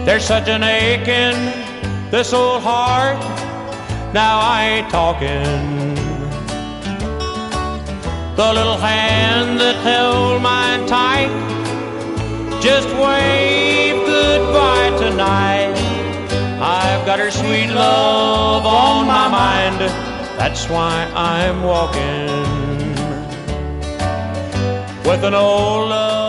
There's such an ache in this old heart. Now I ain't talking. The little hand that held mine tight just waved goodbye tonight. I've got her sweet love on my mind. That's why I'm walking with an old love